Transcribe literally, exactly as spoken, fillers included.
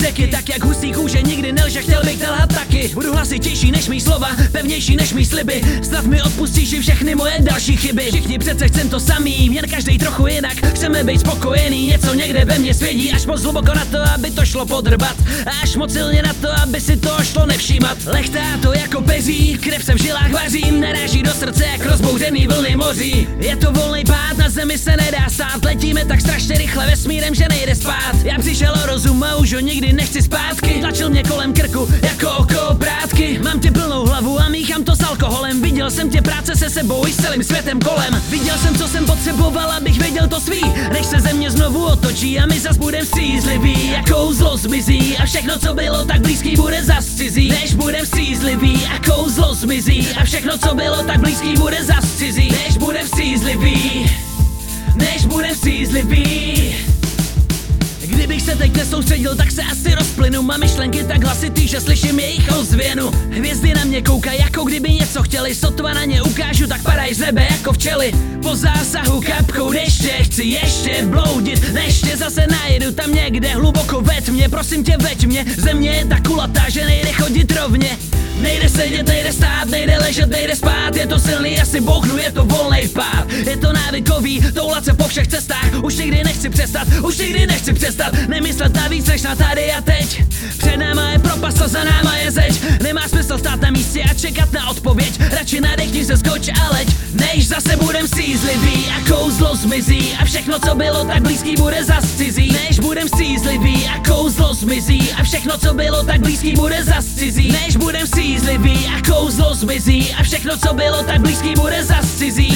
Řeky tak jak husí kůže, nikdy nelže, chtěl bych telhat taky. Budu hlasitější než mý slova, pevnější než mý sliby. Snad mi odpustíš i všechny moje další chyby. Všichni přece chcem to samý, jen každý trochu jinak. Chceme být spokojený, něco někde ve mně svědí. Až moc hluboko na to, aby to šlo podrbat. Až moc silně na to, aby si to šlo nevšímat. Lechtá to jako peří, krev se v žilách vaří, naráží do srdce jak rozbouřený vlny moří. Je to volný pád, na zemi se nedá stát. Letíme tak strašně rychle vesmírem, že nejde spát. Já přišel o rozum a už ho nikdy nechci zpátky. Tlačil mě kolem krku jako oko brátky. Mám tě plnou hlavu a míchám to s alkoholem. Viděl jsem tě práce se sebou i s celým světem kolem. Viděl jsem, co jsem potřeboval, abych věděl to svý. Než se země znovu otočí a my zas budem střízliví. A kouzlo zmizí a všechno, co bylo tak blízký, bude zas cizí. Než budem střízliví a kouzlo zmizí a všechno, co bylo tak blízký, bude zas cizí. Než budem střízliví, než budem střízliví. Kdybych se teď nesoustředil, tak se asi rozplynu. Mám myšlenky tak hlasitý, že slyším jejich ozvěnu. Hvězdy na mě koukají, jako kdyby něco chtěli. Sotva na ně ukážu, tak padají z nebe jako včely. Po zásahu kapkou deště chci ještě bloudit, než tě zase najedu tam někde hluboko ve tmě. Prosím tě, veď mě, země je tak kulatá, že nejde chodit rovně. Nejde sedět, nejde stát, nejde ležet, nejde spát. Je to silný, asi bouchnu, je to volnej vpád. Je to návykový, toulat se po všech cestách. Už nikdy nechci přestat, už nikdy nechci přestat. Nemyslet na víc než na tady a teď. Před náma je propast a za náma je zeď. Nemá smysl stát na místě a čekat na odpověď. Radši nadechni se, skoč a leď. Než zase budem střízliví a kouzlo zmizí a všechno, co bylo tak blízký, bude zas cizí. Než budem střízliví a kouzlo zmizí a všechno, co bylo tak blízký, bude zas cizí. Než budem střízliví a kouzlo zmizí a všechno, co bylo tak blízký, bude zas cizí.